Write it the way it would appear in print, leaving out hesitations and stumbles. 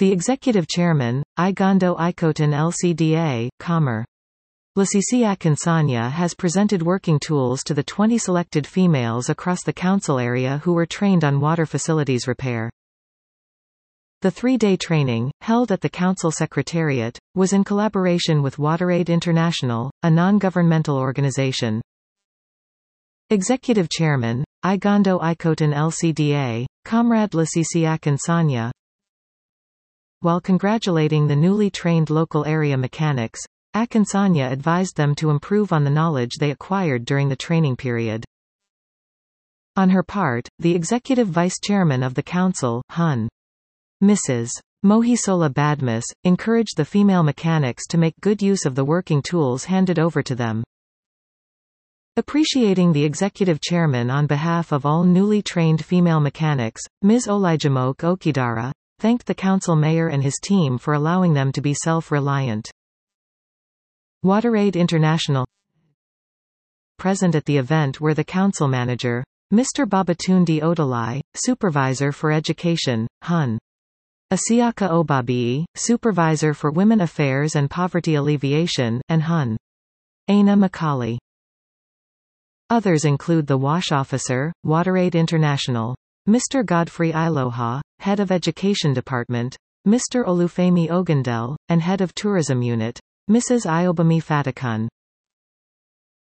The Executive Chairman, Igondo Ikoton LCDA, Comer. Lasisi Akinsanya has presented working tools to the 20 selected females across the council area who were trained on water facilities repair. The three-day training, held at the Council Secretariat, was in collaboration with WaterAid International, a non-governmental organization. Executive Chairman, Igondo Ikoton LCDA, Comrade Lasisi Akinsanya. While congratulating the newly trained local area mechanics, Akinsanya advised them to improve on the knowledge they acquired during the training period. On her part, the Executive Vice Chairman of the Council, Hun. Mrs. Mohisola Badmus, encouraged the female mechanics to make good use of the working tools handed over to them. Appreciating the Executive Chairman on behalf of all newly trained female mechanics, Ms. Olajumoke Okidara thanked the Council Mayor and his team for allowing them to be self-reliant. WaterAid International. Present at the event were the Council Manager, Mr. Babatunde Odolai, Supervisor for Education, Hun. Asiaka Obabii, Supervisor for Women Affairs and Poverty Alleviation, and Hun. Aina Makali. Others include the WASH Officer, WaterAid International, Mr. Godfrey Iloha, Head of Education Department, Mr. Olufemi Ogundel, and Head of Tourism Unit, Mrs. Iobami Fatakun.